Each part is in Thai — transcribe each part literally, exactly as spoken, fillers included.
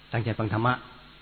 ตั้งใจฟังธรรมะ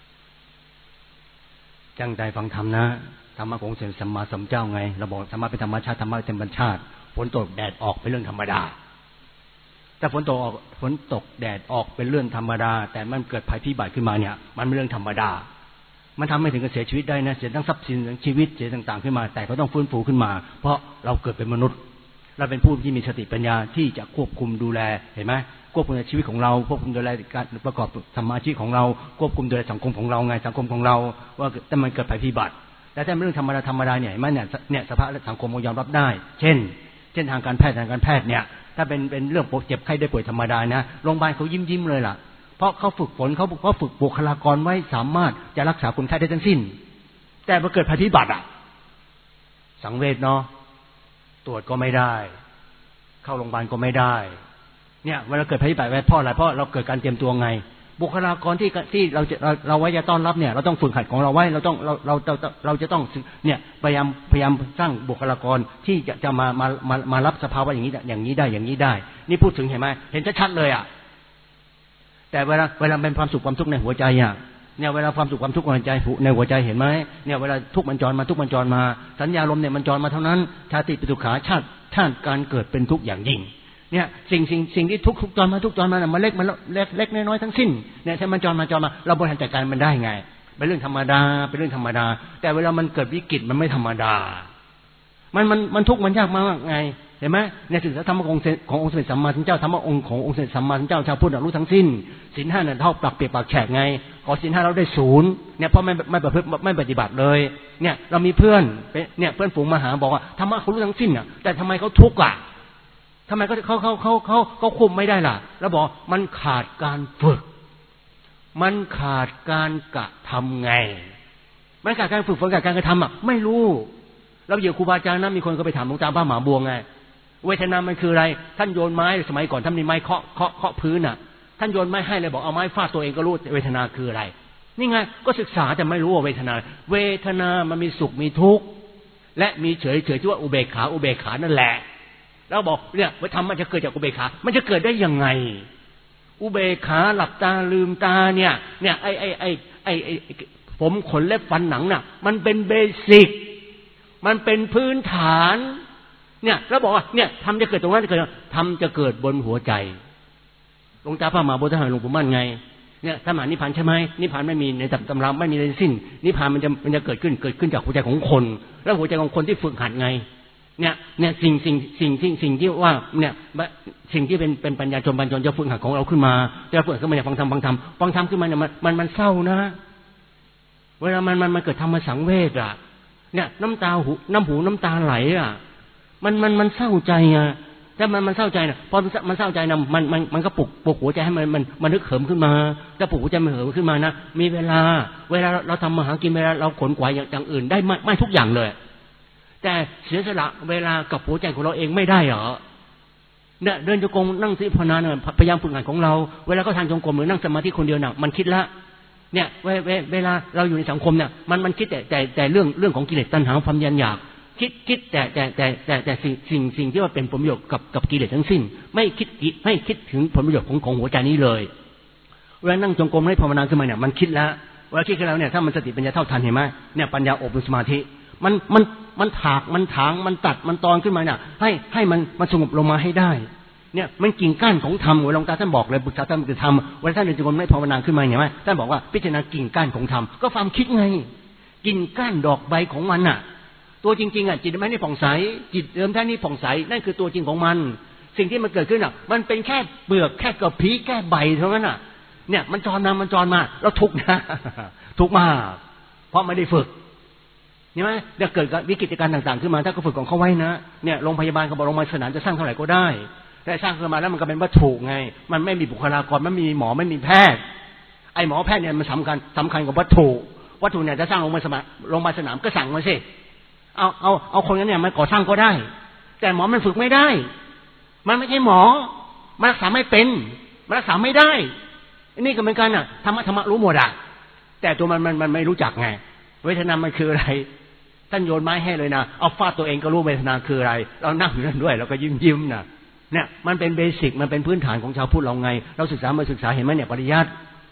ตั้งใจฟังธรรมนะธรรมะของสัมมาสัมพุทธเจ้าไงเราบอกธรรมะเป็นธรรมชาติธรรมะเป็นบรรชาติฝนตกแดดออกเป็นเรื่องธรรมดาถ้าฝนตกฝนตกแดดออกเป็นเรื่องธรรมดาแต่มันเกิดภัยพิบัติขึ้นมาเนี่ยมันเป็นเรื่องธรรมดามันทำให้ถึงกับเสียชีวิตได้นะเสียทั้งทรัพย์สินทั้งชีวิตเสียต่างๆขึ้นมาแต่ก็ต้องฟื้นฟูขึ้นมาเพราะเราเกิดเป็นมนุษย์เราเป็นผู้ที่มีสติปัญญาที่จะควบคุมดูแลเห็นไหมควบคุมชีวิตของเราควบคุมดูแลการประกอบสมาธิของเราควบคุมดูแลสังคมของเราไงสังคมของเราว่าแต่มันเกิดภัยพิบัติแต่ถ้าเป็นเรื่องธรรมดาธรรมดาเนี่ยมันเนี่ยเนี่ยสภาพสังคมยอมรับได้เช่นเช่นทางการแพทย์ทางการแพทย์เนี่ยถ้าเป็นเป็นเรื่องเจ็บไข้ได้ป่วยธรรมดานะโรงพยาบาลเขายิ้มยิ้มเลยล่ะเพราะเขาฝึกฝนเขาเขาฝึกบุคลากรไว้สามารถจะรักษาคนไข้ได้ทั้งสิ้นแต่พอเกิดภัยพิบัติอ่ะสังเวชเนาะตรวจก็ไม่ได้เข้าโรงพยาบาลก็ไม่ได้เนี่ยเวลาเกิดภัยพิบัติเพราะอะไรเพราะเราเกิดการเตรียมตัวไงบุคลากรที่ที่เราจะเราเราไว้จะต้อนรับเนี่ยเราต้องฝึกหัดของเราไว้เราต้องเราเราเราเราจะต้องเนี่ยพยายามพยายามสร้างบุคลากรที่จะจะมามามามารับสภาวะอย่างนี้อย่างนี้ได้อย่างนี้ได้นี่พูดถึงเห็นไหมเห็นชัดๆเลยอ่ะแต่เวลาเวลาเป็นความสุขความทุกข์ในหัวใจอ่ะเนี่ยเวลาความสุขความทุกข์ในใจในหัวใจเห็นไหมเนี่ยเวลาทุกข์มันจรมาทุกข์มันจรมาสัญญาลมเนี่ยมันจรมาเท่านั้นชาติปิตุขาชาติชาติการเกิดเป็นทุกข์อย่างยิ่งเนี่ยสิ่งสิ่งสิ่งที่ทุกทุกจรมาทุกจรมามันเล็กมันเล็กเล็กน้อยๆทั้งสิ้นเนี่ยถ้ามันจรมาจรมาเราบริหารจัดการมันได้ไงเป็นเรื่องธรรมดาเป็นเรื่องธรรมดาแต่เวลามันเกิดวิกฤตมันไม่ธรรมดามันมันมันทุกข์มันยากมากไงเห็นไหมในสิ่งที่ธรรมะองค์ขององค์สมเด็จสัมมาสัมพุทธเจ้าธรรมะองค์ขององค์สมเด็จสัมมาสัมพุทธเจ้าชาวพุทธรู้ทั้งสิ้นศีลห้าเนี่ยเท่าปลักเปียกปากแฉกไงขอศีลห้าเราได้ศูนย์เนี่ยเพราะไม่ไม่ประพฤติไม่ปฏิบัติเลยเนี่ยเรามีเพื่อนเนี่ยเพื่อนฝูงมาหาบอกว่าธรรมะเขารู้ทั้งสิ้นอ่ะแต่ทำไมเขาทุกข์อ่ะทำไมเขาเขาเขาเขาเขาเขาคุมไม่ได้ล่ะแล้วบอกมันขาดการฝึกมันขาดการกระทำไงมันขาดการฝึกฝนขาดการกระทำอ่ะไม่รู้เราอยู่ครูบาอาจารย์นะมีคนก็ไปถามหลวงตาบ้าหมาบัวไงเวทนามันคืออะไรท่านโยนไม้สมัยก่อนท่านมีไม้เคาะเคาะเคาะพื้นอ่ะท่านโยนไม้ให้เลยบอกเอาไม้ฟาดตัวเองก็รู้เวทนาคืออะไรนี่ไงก็ศึกษาแต่ไม่รู้ว่าเวทนาเวทนามันมีสุขมีทุกข์และมีเฉยเฉยที่ว่าอุเบกขาอุเบกขานั่นแหละแล้วบอกเนี่ยว่าธรรมมันจะเกิดจากอุเบกขามันจะเกิดได้ยังไงอุเบกขาหลับตาลืมตาเนี่ยเนี่ยไอ้ไอ้ไอ้ไอ้ไอ้ผมขนเล็บฟันหนังน่ะมันเป็นเบสิกมันเป็นพื้นฐานเนี่ยแล้วบอกว่าเนี่ยทำจะเกิดตรงนั้นจะเกิดทำจะเกิดบนหัวใจหลวงตาพระมหาโพธิสัตว์หลวงปู่มั่นไงเนี่ยถ้าหมายนิพพานใช่ไหมนิพพานไม่มีในตำราไม่มีในสิ้นนิพพานมันจะมันจะเกิดขึ้นเกิดขึ้นจากหัวใจของคนแล้วหัวใจของคนที่ฝึกหัดไงเนี่ยเนี่ยสิ่งสิ่งสิ่งสิ่งสิ่งที่ว่าเนี่ยสิ่งที่เป็นเป็นปัญญาชนปัญญาชนจะฝึกหัดของเราขึ้นมาจะฝึกขึ้นมาจากฟังธรรมฟังธรรมฟังธรรมขึ้นมาเนี่ยมันมันมันเศร้านะเวลามันมันมันเกิดธรรมสังเวชอ่ะเนี่ยน้ำตาหูน้ำหูน้ำตาไหลอ่ะมันมันมันเศร้าใจอ่ะถ้ามันมันเศร้าใจนะพอมันเศร้าใจนะมันมันมันก็ปลุกปลุกหัวใจให้มันมันมันนึกเหิมขึ้นมาถ้าปลุกหัวใจมันเหิมขึ้นมานะมีเวลาเวลาเราทำมาหากินเวลาเราขนขวายอย่างอื่นได้ไม่ไม่ทุกอย่างเลยแต่เสียสละเวลากับหัวใจของเราเองไม่ได้เหรอเนี่ยเดินจงกรมนั่งสิภาวนาเนี่ยพยายามฝึกงานของเราเวลาก็ทางจงกรมหรือนั่งสมาธิคนเดียวน่ะมันคิดละเนี่ยเวลาเราอยู่ในสังคมเนี่ยมันมันคิดแต่แต่แต่เรื่องเรื่องของกิเลสตัณหาความยันอยากคิดคิดแต่แต่แต่แต่แต่สิ่งสิ่งสิ่งที่ว่าเป็นผลประโยชน์กับกับกิเลสทั้งสิ้นไม่คิดไม่คิดถึงผลประโยชน์ของของหัวใจนี้เลยเวลานั่งจงกรมให้ภาวนาขึ้นมาเนี่ยมันคิดแล้วเวลาคิดขึ้นแล้วเนี่ยถ้ามันสติปัญญาเท่าทันเห็นไหมเนี่ยปัญญาอบรมสมาธิมันมันมันถากมันถางมันตัดมันตอนขึ้นมาเนี่ยให้ให้มันมันสงบลงมาให้ได้เนี่ยมันกิ่งก้านของธรรมเวลาหลวงตาท่านบอกเลยบุตรท่านจะทำเวลาท่านเดินจงกรมให้ภาวนาขึ้นมาเห็นไหมท่านบอกว่าพิจารณากิ่งก้านของธรรมก็ความคิดไงกิ่งก้านดอกใบของมันน่ะตัวจริงๆอ่ะจิตไม่ได้ผ่องใสจิตเดิมแท้นี่ผ่องใสนั่นคือตัวจริงของมันสิ่งที่มันเกิดขึ้นอ่ะมันเป็นแค่เปลือกแค่กระพี้แค่ใบเท่านั้นอ่ะเนี่ยมันจรมามันจรมาแล้วทุกข์นะทุกข์มากเพราะไม่ได้ฝึกใช่ไหมเดี๋ยวเกิดวิกฤตการณ์ต่างๆขึ้นมาถ้าก็ฝึกของเขาไว้นะเนี่ยโรงพยาบาลเขาบอกโรงพยาบาลสนามจะสร้างเท่าไหร่ก็ได้แต่สร้างขึ้นมาแล้วมันก็เป็นวัตถุไงมันไม่มีบุคลากรไม่มีหมอไม่มีแพทย์ไอ้หมอแพทย์เนี่ยมันสำคัญสำคัญกว่าวัตถุวัตถุเนี่ยจะสร้างโรงพยาบาลสนามโรงพยาบาลสนามก็สั่งมาสิเอาเอาเอาคนนั้นเนี่ยมันก่อสร้างก็ได้แต่หมอมันฝึกไม่ได้มันไม่ใช่หมอมันรักษาไม่เป็นมันรักษาไม่ได้นี่ก็เหมือนกันน่ะธรรมะธรรมะรู้หมดอ่ะแต่ตัวมันมันมันไม่รู้จักไงเวทนามันคืออะไรท่านโยนไม้ให้เลยนะเอาฟาดตัวเองก็รู้เวทนาคืออะไรเรานั่งอยู่นั่นด้วยเราก็ยิ้มยิ้มนะเนี่ยมันเป็นเบสิกมันเป็นพื้นฐานของชาวพุทธเราไงเราศึกษามาศึกษาเห็นไหมเนี่ยปริยัติ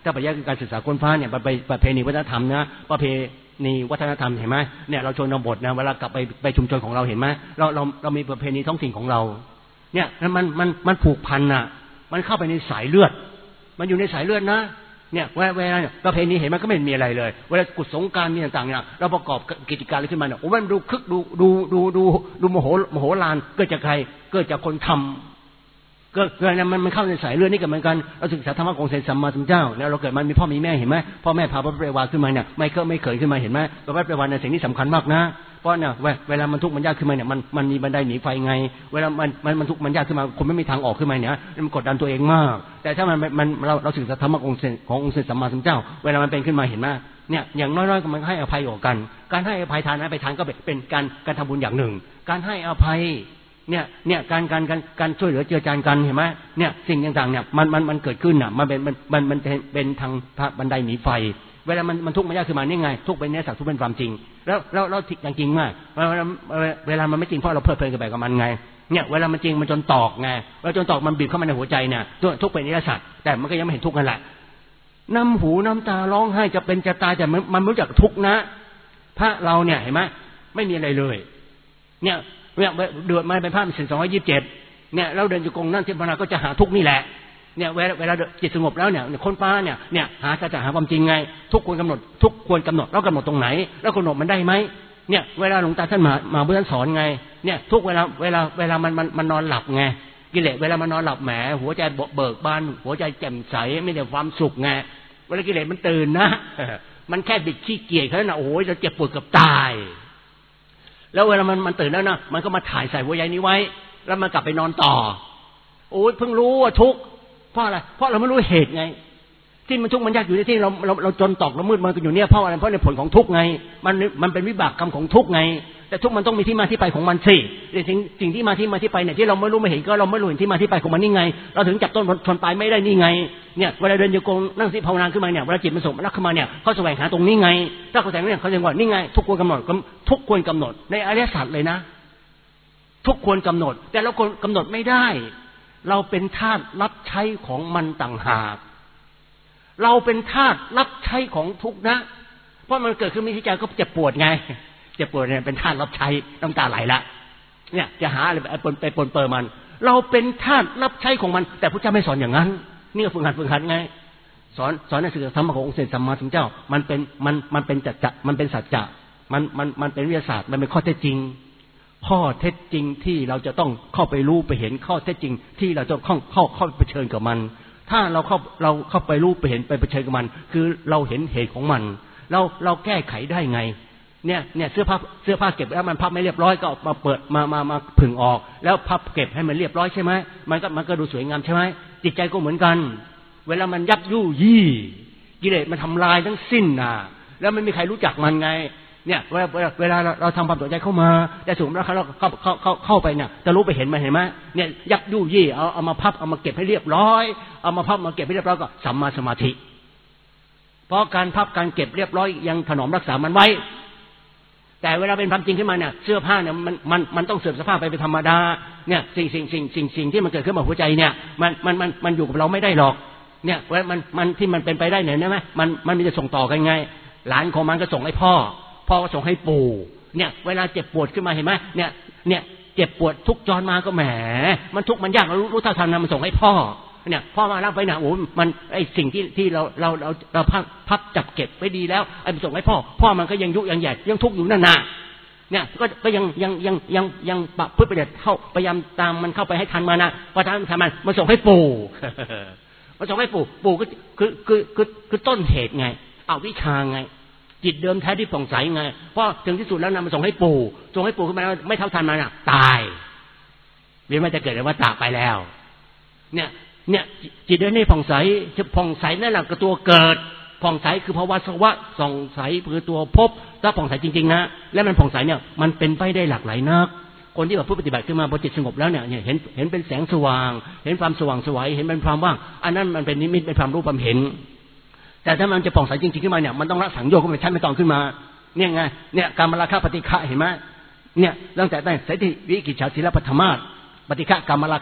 ถ้าปรัชญาคือการศึกษาค้นฟ้าเนี่ยไปประเพณีวัฒนธรรมนะประเพณีวัฒนธรรมเห็นไหมเนี่ยเราชนบทนะเวลากลับไปไปชุมชนของเราเห็นไหมเราเราเรามีประเพณีท้องถิ่นของเราเนี่ยมันมันมันผูกพันน่ะมันเข้าไปในสายเลือดมันอยู่ในสายเลือดนะเนี่ยเวลาเวลาประเพณีเห็นมันก็ไม่มีอะไรเลยเวลากุศลสงกรานต์มีต่างๆเนี่ยเราประกอบกิจการอะไรขึ้นมาเนี่ยโอ้มันดูคึกดูดูดูดูดูโมโหโมโหลานเกิดจากใครเกิดจากคนทำเกิดเกิดมันมันเข้าในสายเลือดนี่ก็เหมือนกันเราศึกษาธรรมะของเสด็จสัมมาสัมพุทธเจ้าแล้วเราเกิดมันมีพ่อมีแม่เห็นไหมพ่อแม่พาพระเปรวาขึ้นมาเนี่ยไม่เคยไม่เคยขึ้นมาเห็นไหมพระเปรวาในสิ่งนี้สำคัญมากนะเพราะเนี่ยเวลามันทุกข์มันยากขึ้นมาเนี่ยมันมันมีบันไดหนีไฟไงเวลามันมันมันทุกข์มันยากขึ้นมาคนไม่มีทางออกขึ้นมาเนี่ยมันกดดันตัวเองมากแต่ถ้ามันมันเราเราศึกษาธรรมะของขององค์เสด็จสัมมาสัมพุทธเจ้าเวลามันเป็นขึ้นมาเห็นไหมเนี่ยอย่างน้อยๆก็มันให้อภัยออกกันการให้อภัยทานให้อภัยทานก็เป็นการการทำบุญอย่างหนึ่งการให้อภัยเนี่ยเนี่ยการการการการช่วยเหลือเจือจานกันเห็นไหมเนี่ยสิ่งต่างๆเนี่ยมันมันมันเกิดขึ้นอ่ะมันเป็นมันมันมันเป็นทางบันไดหนีไฟเวลามันมันทุกข์มันยากขึ้นมานี่ไงทุกข์เป็นเนื้อสัตว์ทุกข์เป็นความจริงแล้วแล้วแล้วอย่างจริงมากเวลาเวลามันไม่จริงเพราะเราเพลิดเพลินกับแบบกับมันไงเนี่ยเวลามันจริงมันจนตอกไงเวลาจนตอกมันบีบเข้ามาในหัวใจเนี่ยทุกข์เป็นเนื้อสัตว์แต่มันก็ยังไม่เห็นทุกข์นั่นแหละน้ำหูน้ำตาร้องไห้จะเป็นจะตายแต่มันมันรู้จักทุกข์นะพระเราเนี่ยเห็นไหมไม่มีอะไรเลยเนี่ยเนี่ยเดือดมาเป็นภาพสิ่งสองร้อยยี่สิบเจ็ดเนี่ยเราเดินอยู่กงนั่งที่ภาวนาก็จะหาทุกข์นี่แหละเนี่ยเวลาเวลาจิตสงบแล้วเนี่ยคนฟ้าเนี่ยเนี่ยหาจะหาความจริงไงทุกควรกำหนดทุกควรกำหนดแล้วกำหนดตรงไหนแล้วกำหนดมันได้ไหมเนี่ยเวลาหลวงตาท่านมามาเพื่อนสอนไงเนี่ยทุกเวลาเวลาเวลามันมันมันนอนหลับไงกิเลสเวลามันนอนหลับแหมหัวใจเบิกบานหัวใจแจ่มใสไม่ได้ความสุขไงเวลากิเลสมันตื่นนะมันแค่บิดขี้เกียจแค่นั้นนะโอ้ยจะเจ็บปวดกับตายแล้วเวลามันมันตื่นแล้วนะมันก็มาถ่ายใส่หัวใจนี้ไว้แล้วมันกลับไปนอนต่อโอ้ยเพิ่งรู้ว่าทุกข์เพราะอะไรเพราะเราไม่รู้เหตุไงที่มันทุกข์มันยากอยู่ที่เราเราเราจนตอกเรามืดมันก็อยู่เนี่ยเพราะอะไรเพราะในผลของทุกข์ไงมันมันเป็นวิบากกรรมของทุกข์ไงแต่ทุกข์มันต้องมีที่มาที่ไปของมันสิสิ่งสิ่งที่มาที่มาที่ไปเนี่ยที่เราไม่รู้ไม่เห็นก็เราไม่รู้เห็นที่มาที่ไปของมันนี่ไงเราถึงจับต้นชนปลายไม่ได้นี่ไงเนี่ยเวลาเดินโยกงนั่งสิภาวนาขึ้นมาเนี่ยเวลาจิตมันส่งมันรักขึ้นมาเนี่ยเขาแสวงหาตรงนี้ไงถ้าเขาแสวงเนี่ยเขาจะว่านี่ไงทุกควรกำหนดทุกควรกำหนดในอริยสัจเลยนะทุกควรกำหนดแต่เราควรกำหนดไม่ได้เราเป็นทาสรับใช้ของมันต่างหากเราเป็นทาสรับใช้ของทุกข์นะเพราะมันเกิดขึ้นในใจก็เจ็บปวดไงเจ็บปวดเนี่ยเป็นทาสรับใช้น้ำตาไหลละเนี่ยจะหาอะไรไปปนไปปนเปื้อนมันเราเป็นทาสรับใช้ของมันแต่พระเจ้าไม่สอนอย่างนั้นนี่ก็ฝึกหัดฝึกหัดไงสอนสอนในสื่อธรรมะขององค์เสด็จสัมมาสัมพุทธเจ้ามันเป็นมันมันเป็นจัจจะมันเป็นสัจจะมันมันมันเป็นวิทยาศาสตร์มันเป็นข้อเท็จจริงข้อเท็จจริงที่เราจะต้องเข้าไปรู้ไปเห็นข้อเท็จจริงที่เราจะเข้าเข้าเข้าไปเผชิญกับมันถ้าเราเข้าเราเข้าไปรู้ไปเห็นไปเผชิญกับมันคือเราเห็นเหตุของมันเราเราแก้ไขได้ไงเนี่ยเนี่ยเสื้อผ้าเสื้อผ้าเก็บแล้วมันพับไม่เรียบร้อยก็มาเปิดมามามาผึ่งออกแล้วพับเก็บให้มันเรียบร้อยใช่ไหมมันก็มันก็ดูสวยงามใช่ไหมจิตใจก็เหมือนกันเวลามันยับยู่ยี่กิเลสมันทำลายทั้งสิ้นน่ะแล้วไม่มีใครรู้จักมันไงเนี่ยเวลาเวลาเราทำความสนใจเข้ามาแต่สูงแล้วเราเข้าเข้าเข้าเข้าไปเนี่ยจะรู้ไปเห็นมันเห็นไหมเนี่ยยับยู่ยี่เอาเอามาพับเอามาเก็บให้เรียบร้อยเอามาพับมาเก็บให้เรียบร้อยก็สัมมาสมาธิเพราะการพับการเก็บเรียบร้อยยังถนอมรักษามันไว้แต่เวลาเป็นความจริงขึ้นมาเนี่ยเสื้อผ้าเนี่ยมันมันมันต้องเสื่อมสภาพไปเป็นธรรมดาเนี่ยสิ่งสิ่งสิ่งสิ่งสิ่งที่มันเกิดขึ้นมาหัวใจเนี่ยมันมันมันมันอยู่กับเราไม่ได้หรอกเนี่ยเวลามันมันที่มันเป็นไปได้เนี่ยใช่ไหมมันมันมีจะส่งต่อกันไงหลานของมันก็ส่งให้พ่อพ่อก็ส่งให้ปู่เนี่ยเวลาเจ็บปวดขึ้นมาเห็นไหมเนี่ยเนี่ยเจ็บปวดทุกจรมาก็แหมมันทุกมันยากเรารู้รู้ท่าทางนะมันส่งให้พ่อเนี่ยพ่อมารับไปนะโอ้มันไอสิ่งที่ที่เราเราเราเราพับพับจับเก็บไว้ดีแล้วไอ้ส่งให้พ่อพ่อมันก็ยังยุยังใหญ่ยังทุกข์อยู่นั่นน่ะเนี่ยก็ก็ยังยังยังยังยังปะพึ่งไปเด็ดเข้าพยายามตามมันเข้าไปให้ทันมานะพอทันทันมันมันส่งให้ปู่มันส่งให้ปู่ปู่ก็คือคือคือคือต้นเหตุไงเอาวิชาไงจิตเดิมแท้ที่ผ่องใสไงเพราะถึงที่สุดแล้วนะมันส่งให้ปู่ส่งให้ปู่ขึ้นมาแล้วไม่เท่าทันมันน่ะตายเวียนมาจะเกิดอะไรว่าตายไปแล้วเนี่ยเนี่ยจิตเดิมนี่ผ่องใสจะผ่องใสนั่นแหละคือตัวเกิดผ่องใสคือภาวะสวะส่องใสคือตัวภพถ้าผ่องใสจริงๆนะและมันผ่องใสเนี่ยมันเป็นไปได้หลากหลายนักคนที่แบบผู้ปฏิบัติขึ้นมาพอจิตสงบแล้วเนี่ยเห็นเห็นเป็นแสงสว่างเห็นความสว่างสวยเห็นเป็นความว่างอันนั้นมันเป็นนิมิตเป็นความรู้ความเห็นแต่ถ้ามันจะผ่องใสจริงๆขึ้นมาเนี่ยมันต้องละสังโยชน์ขึ้นมาใช้ไม่ต้องขึ้นมาเนี่ยไงเนี่ยกามราคะปฏิฆะเห็นไหมเนี่ยตั้งแต่ตั้งสติวิกิจฉาศีลปฐมาสปฏิฆะกามราคะ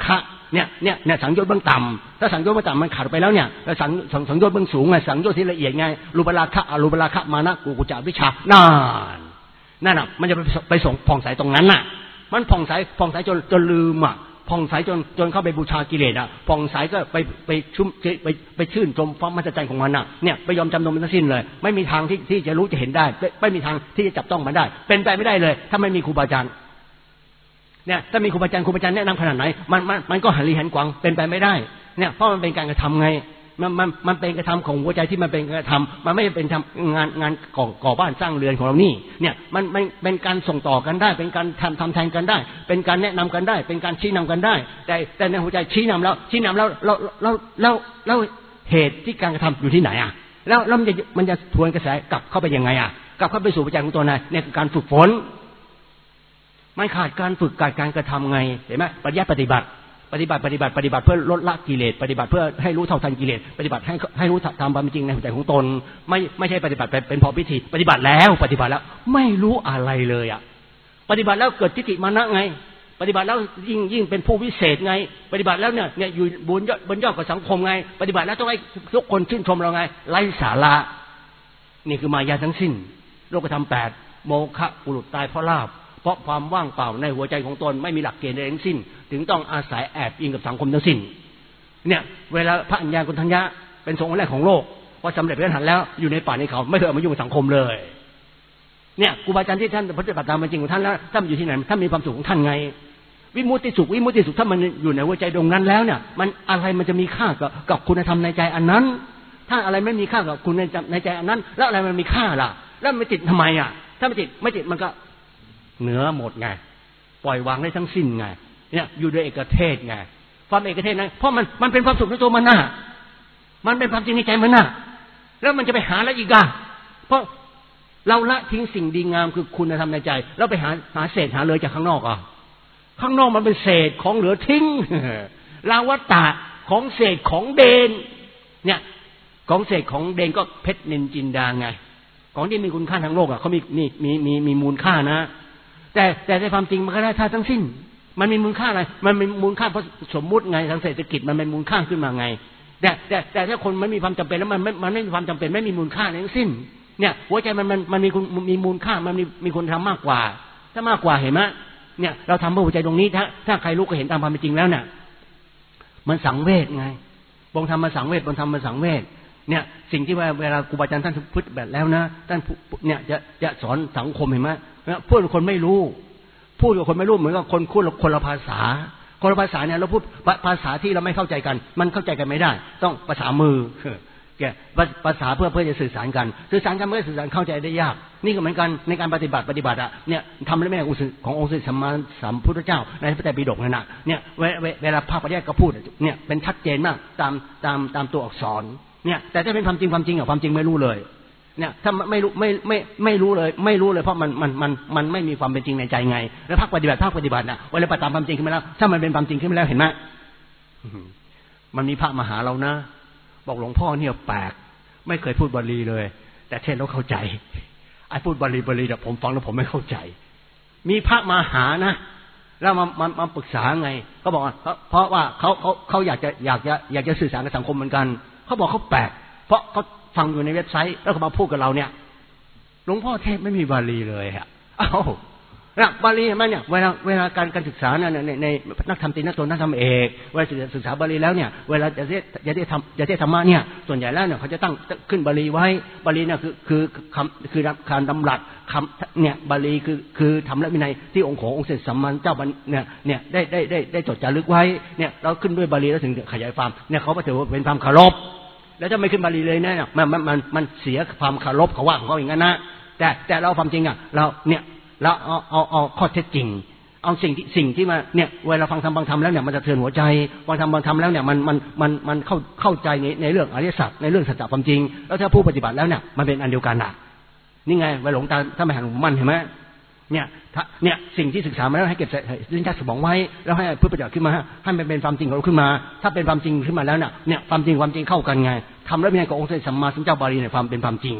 เนี่ยเนี่ยเนี่ยสังโยชน์เบื้องต่ำถ้าสังโยชน์เบื้องต่ำมันขาดไปแล้วเนี่ยแล้วสังสังสังโยชน์เบื้องสูงไงสังโยชน์ที่ละเอียดไงรูปราคะอรูปราคะมานะกุกุจจวิชชานั่นนั่นน่ะมันจะไปไปส่งผ่องใสตรงนั้นน่ะมันผ่องใสผ่องใสจนจนลืมอ่ะผ่องใสจนจนเข้าไปบูชากิเลสอ่ะผ่องใสก็ไปไปชุ่มไปไปชื่นชมความมหัศจรรย์ของมันอ่ะเนี่ยไปยอมจำนนมันทั้งสิ้นเลยไม่มีทางที่ที่จะรู้จะเห็นได้ไม่ไม่มีทางที่จะจับต้องมันได้เป็นไปไม่ได้เลยถ้าไม่มีครูบาอาจารย์เนี่ยถ้ามีครูบาอาจารย์ครูบาอาจารย์แนะนำขนาดไหนมันมันมันก็หันลีหันกวางเป็นไปไม่ได้เนี่ยเพราะมันเป็นการกระทำไงมันมันมันเป็นกระทำของหัวใจที่มันเป็นกระทำมันไม่เป็นทำงานงานก่อก่อบ้านสร้างเรือนของเรานี่เนี่ยมันมันเป็นการส่งต่อกันได้เป็นการทำทำแทนกันได้เป็นการแนะนำกันได้เป็นการชี้นำกันได้แต่แต่ในหัวใจชี้นำแล้วชี้นำแล้วเราเราเราเราเหตุที่การกระทำอยู่ที่ไหนอ่ะแล้วแล้วมันจะมันจะทวนกระแสกลับเข้าไปยังไงอ่ะกลับเข้าไปสู่หัวใจของตัวนายเนี่ยคือการฝึกฝนไม่ขาดการฝึกการการกระทำไงเห็นไหมปฏิยัติปฏิบัติปฏิบัติปฏิบัติปฏิบัติเพื่อลดละกิเลสปฏิบัติเพื่อให้รู้เท่าทันกิเลสปฏิบัติให้ให้รู้ตามความจริงในหัวใจของตนไม่ไม่ใช่ปฏิบัติเป็นพอพิธีปฏิบัติแล้วปฏิบัติแล้วไม่รู้อะไรเลยอ่ะปฏิบัติแล้วเกิดทิฏฐิมานะไงปฏิบัติแล้วยิ่งยิ่งเป็นผู้วิเศษไงปฏิบัติแล้วเนี่ยเนี่ยอยู่บนยอดบนยอดกับสังคมไงปฏิบัติแล้วต้องให้ทุกคนชื่นชมเราไงไร้สาระนี่คือมายาทั้งสิ้นโลกธรรมแปดโมฆะบุรุษตายเพราะลาภเพราะความว่างเปล่าในหัวใจของตนไม่มีหลักเกณฑ์ใดทั้งสิ้นถึงต้องอาศัยแอบอิงกับสังคมทั้งสิ้นเนี่ยเวลาพระอัญญาณกุณฑัญญะเป็นทรงองค์แรกของโลกพอสำเร็จพระอรหันต์แล้วอยู่ในป่าในเขาไม่เคยมายุ่งกับสังคมเลยเนี่ยครูบาอาจารย์ที่ท่านปฏิบัติตามเป็นจริงของท่านแล้วท่านอยู่ที่ไหนท่านมีความสุขของท่านไงวิมุตติสุขวิมุตติสุขถ้ามันอยู่ในหัวใจดวงนั้นแล้วเนี่ยมันอะไรมันจะมีค่ากับกับคุณธรรมในใจอันนั้นถ้าอะไรไม่มีค่ากับคุณในในใจอันนั้นแล้วอะไรมันมีค่าล่ะแล้วมันติดทำไมอ่ะถ้าไม่ติดไม่ติดมันก็เหนือหมดไงปล่อยวางได้ทั้งสิ้นไงเนี่ยอยู่ด้วยเอกเทศไงความเอกเทศนั้นเพราะมันมันเป็นความสุขในตัวมันน่ะมันเป็นความจริงในใจมันน่ะแล้วมันจะไปหาอะไรอีกอ่ะเพราะเราละทิ้งสิ่งดีงามคือคุณธรรมในใจแล้วไปหาหาเศษหาเลยจากข้างนอกอ่ะข้างนอกมันเป็นเศษของเหลือทิ้งลาวัตตะของเศษของเดนเนี่ยของเศษของเดนก็เพชรนินจินดาไงของที่มีคุณค่าทางโลกอ่ะเขามีนี่มีมีมีมูลค่านะแต่แต่ในความจริงมันก็ได้ค่าทั้งสิ้นมันมีมูลค่าอะไรมันมีมูลค่าเพราะสมมุติไงทางเศรษฐกิจมันเป็นมูลค่าขึ้นมาไงแต่แต่แต่ถ้าคนไม่มีความจำเป็นแล้วมันไม่มันไม่มีความจำเป็นไม่มีมูลค่าทั้งสิ้นเนี่ยหัวใจมันมันมันมีมีมูลค่ามันมีมีคนทำมากกว่าถ้ามากกว่าเห็นไหมเนี่ยเราทำเพื่อหัวใจตรงนี้ถ้าถ้าใครรู้ก็เห็นตามความเป็นจริงแล้วเนี่ยมันสังเวชไงบงทำมาสังเวชบงทำมาสังเวชเนี่ยสิ่งที่ว่าเวลาครูบาอาจารย์ท่านพูดแบบแล้วนะท่านเนี่ยจะจะสอนสังคมเห็นไหมพูดกับคนไม่รู้พูดกับคนไม่รู้เหมือนกับคนพูดคนละภาษาคนละภาษาเนี่ยเราพูดภาษาที่เราไม่เข้าใจกันมันเข้าใจกันไม่ได้ต้องภาษามือแกภาษาเพื่อเพื่อจะสื่อสารกันสื่อสารกันเมื่อสื่อสารเข้าใจได้ยากนี่ก็เหมือนกันในการปฏิบัติปฏิบัติอะเนี่ยทำแล้วแม่ขององค์สัมมาสัมพุทธเจ้าในพระไตรปิฎกนั่นน่ะเนี่ยเวลาภาคปฏิบัติก็พูดเนี่ยเป็นชัดเจนมากตามตามตามตัวอักษรเนี่ยแต่ถ้าเป็นความจริงความจริงอะความจริงไม่รู้เลยเนี่ยถ้าไม่รู้ไม่ไม่ไม่รู้เลยไม่รู้เลยเพราะมันมันมันมันไม่มีความเป็นจริงในใจไงแล้วภาคปฏิบัติภาคปฏิบัติน่ะเวลาปฏิบัติตามความจริงขึ้นมาแล้วถ้ามันเป็นความจริงขึ้นมาแล้วเห็นไหมมันมีพระมาหาเรานะบอกหลวงพ่อเนี่ยแปลกไม่เคยพูดบาลีเลยแต่เทศแล้วเข้าใจไอ้พูดบาลีบาลีแต่ผมฟังแล้วผมไม่เข้าใจมีพระมาหานะแล้วมามามาปรึกษาไงเขาบอกว่าเพราะว่าเขาเขาเขาอยากจะอยากจะอยากจะสื่อสารกับสังคมเหมือนกันเขาบอกเขาแปลกเพราะเขาฟังอยู่ในเว็บไซต์แล้วเขามาพูดกับเราเนี่ยหลวงพ่อเทศไม่มีบาลีเลยอ่ะอ้าวนะบาลีมันเนี่ยเวลาเวลาการการศึกษาเนี่ยในในนักธรรมตรีนักตนนักธรรมเอกเวลาศึกษาบาลีแล้วเนี่ยเวลาจะเทศจะเทศธรรมจะเทศธรรมะเนี่ยส่วนใหญ่แล้วเนี่ยเขาจะตั้งขึ้นบาลีไว้บาลีเนี่ยคือคือคำคือการดำรัสคำเนี่ยบาลีคือคือธรรมและวินัยที่องค์ขององค์เสด็จสัมมาสัมพุทธเจ้าเนี่ยเนี่ยได้ได้ได้ได้จดจารึกไว้เนี่ยเราขึ้นด้วยบาลีแล้วถึงขยายความเนี่ยเขาก็ถือว่าเป็นความเคารพแล้วถ้าไม่ขึ้นบาลีเลยเนี่ยมันมันมันมันเสียความเคารพเขาว่าของเขาอย่างนั้นนะแต่แต่เราความจริงอ่ะเราเนี่ยเราเอาเอาเอาข้อเท็จจริงเอาสิ่งที่สิ่งที่มาเนี่ยเวลาฟังธรรมบางธรรมแล้วเนี่ยมันจะเทือนหัวใจฟังธรรมบางธรรมแล้วเนี่ยมันมันมันมันเข้าเข้าใจในในเรื่องอริยสัจในเรื่องสัจจะความจริงแล้วถ้าผู้ปฏิบัติแล้วเนี่ยมันเป็นอันเดียวกันอ่ะนี่ไงเวลาหลวงตาถ้าไม่หันหลวงมั่นเห็นไหมเนี่ยเนี่ยสิ่งที่ศึกษามาแล้วให้เก็บใส่ลิ้นชักสมองไว้แล้วให้ผู้ปฏิบัติขึ้นมาให้มันเป็นความจริงของเราขึ้นมาถ้าเป็นความจริงขึ้นมาแล้วเนี่ยเนี่ยความจริงความจริงเข้ากันไงทำแล้วมีไงกับองค์เสด็จสัมมาสัมพุทธเจ้าบาลีเนี่ยความเป็นความจริง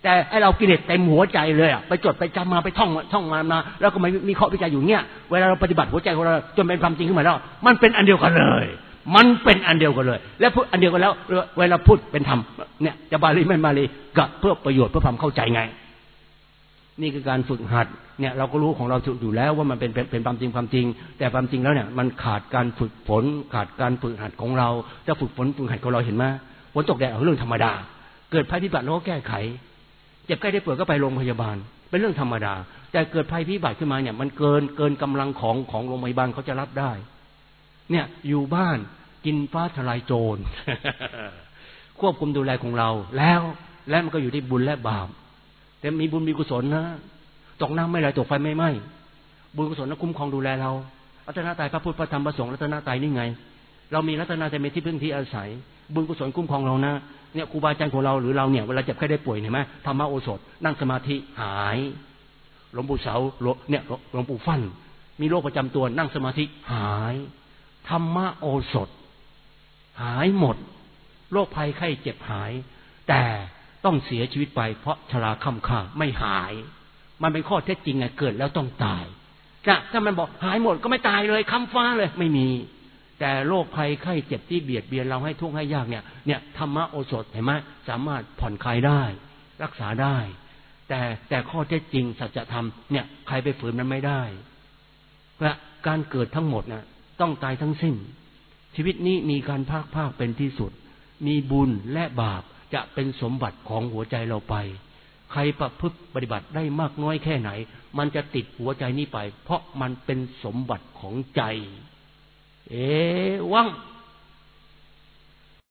แต่ไอเรากิเลสเต็มหัวใจเลยอ่ะไปจดไปจำมาไปท่องท่องมามาแล้วก็มามีข้อวิจัยอยู่เนี้ยเวลาเราปฏิบัติหัวใจของเราจนเป็นความจริงขึ้นมาแล้วมันเป็นอันเดียวกันเลยมันเป็นอันเดียวกันเลยและพูดอันเดียวกันแล้วเวลาพูดเป็นธรรมเนี่ยจะบาลีไม่บาลีก็เพื่อประโยชน์เพื่อความเข้าใจไงนี่คือการฝึกหัดเนี่ยเราก็รู้ของเราอยู่แล้วว่ามันเป็นเป็นความจริงความจริงแต่ความจริงแล้วเนี่ยมันขาดการฝึกฝนขาดการฝึกหัดของเราจะฝึกฝนฝึกหัดของเราเห็นไหมฝนตกแดดเรื่องธรรมดาเกิดภัยพิบัติเราก็แก้ไขเจ็บใกล้ได้ป่วยก็ไปโรงพยาบาลเป็นเรื่องธรรมดาแต่เกิดภัยพิบัติขึ้นมาเนี่ยมันเกินเกินกำลังของของโรงพยาบาลเขาจะรับได้เนี่ยอยู่บ้านกินฟ้าทลายโจร ควบคุมดูแลของเราแล้วและมันก็อยู่ที่บุญและบาปแต่มีบุญมีกุศลนะตกน้ำไม่ไหลตกไฟไม่ไหม้บุญกุศลนั้นคุ้มครองดูแลเรารัตนตรัยพระพุทธพระธรรมพระสงฆ์รัตนตรัยนี่ไงเรามีรัตนตรัยเป็นที่พึ่งที่อาศัยบุญกุศลคุ้มครองเรานะเนี่ยครูบาอาจารย์ของเราหรือเราเนี่ยเวลาเจ็บไข้ได้ป่วยเห็นไหมธรรมโอสถนั่งสมาธิหายหลวงปู่เสาเนี่ยหลวงปู่ฟั่นมีโรคประจำตัวนั่งสมาธิหายธรรมโอสถหายหมดโรคภัยไข้เจ็บหายแต่ต้องเสียชีวิตไปเพราะชราค่ำค่าไม่หายมันเป็นข้อเท็จจริงไงเกิดแล้วต้องตายจะถ้ามันบอกหายหมดก็ไม่ตายเลยค้ำฟ้าเลยไม่มีแต่โรคภัยไข้เจ็บที่เบียดเบียนเราให้ทุกข์ให้ยากเนี่ยเนี่ยธรรมโอสถเห็นไหมสามารถผ่อนคลายได้รักษาได้แต่แต่ข้อเท็จจริงสัจธรรมเนี่ยใครไปฝืนมันไม่ได้เพราะการเกิดทั้งหมดน่ะต้องตายทั้งสิ้นชีวิตนี้มีการภาคภาคเป็นที่สุดมีบุญและบาปจะเป็นสมบัติของหัวใจเราไปใครประพฤติปฏิบัติได้มากน้อยแค่ไหนมันจะติดหัวใจนี้ไปเพราะมันเป็นสมบัติของใจเอวัง